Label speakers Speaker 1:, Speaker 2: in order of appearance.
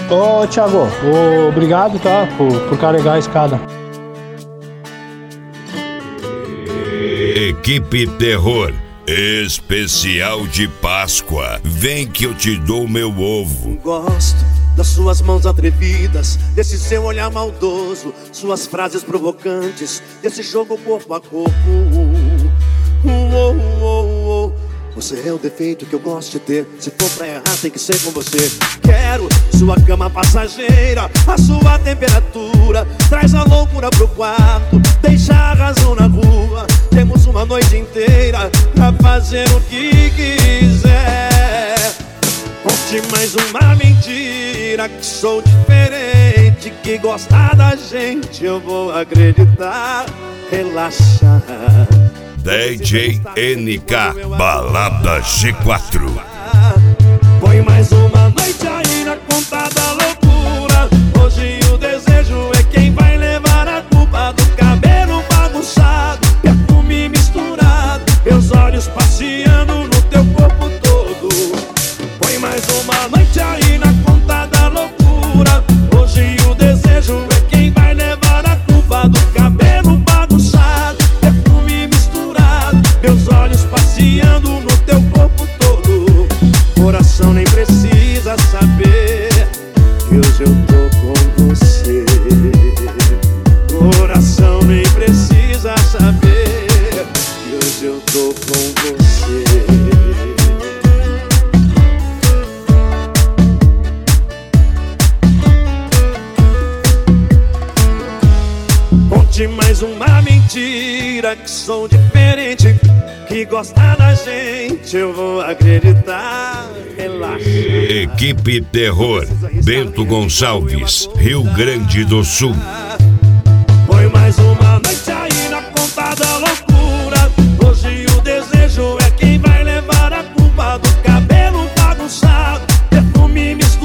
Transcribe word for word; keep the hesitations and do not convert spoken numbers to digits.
Speaker 1: Ô, Thiago, ô, obrigado, tá, por, por carregar a escada.
Speaker 2: Equipe Terror, especial de Páscoa. Vem que eu te dou meu ovo.
Speaker 3: Gosto das suas mãos atrevidas, desse seu olhar maldoso, suas frases provocantes, desse jogo corpo a corpo. Uh, uh, uh, uh. Você é o defeito que eu gosto de ter. Se for pra errar tem que ser com você. Quero sua cama passageira, a sua temperatura. Traz a loucura pro quarto, deixa a razão na rua. Temos uma noite inteira pra fazer o que quiser. Conte mais uma mentira, que sou diferente, que gostar da gente eu vou acreditar. Relaxa,
Speaker 2: D J N K, Balada G quatro.
Speaker 3: põe mais uma noite aí na conta da loucura. Hoje o desejo é quem vai levar a culpa do cabelo bagunçado, perfume misturado, meus olhos passeando no teu corpo todo. Põe mais uma noite aí na conta da loucura. Hoje o desejo é quem vai levar a culpa do cabelo bagunçado, perfume misturado, meus olhos passeando no teu corpo todo. Coração nem precisa saber que hoje eu tô com você. Coração nem precisa saber que hoje eu tô com você. Conte mais uma mentira, que sou diferente, que gosta da gente eu vou acreditar. Relaxa.
Speaker 2: Equipe Terror, Bento Gonçalves, Rio Grande do Sul.
Speaker 3: Põe mais uma noite aí na conta da loucura. Hoje o desejo é quem vai levar a culpa do cabelo bagunçado, perfume misturado,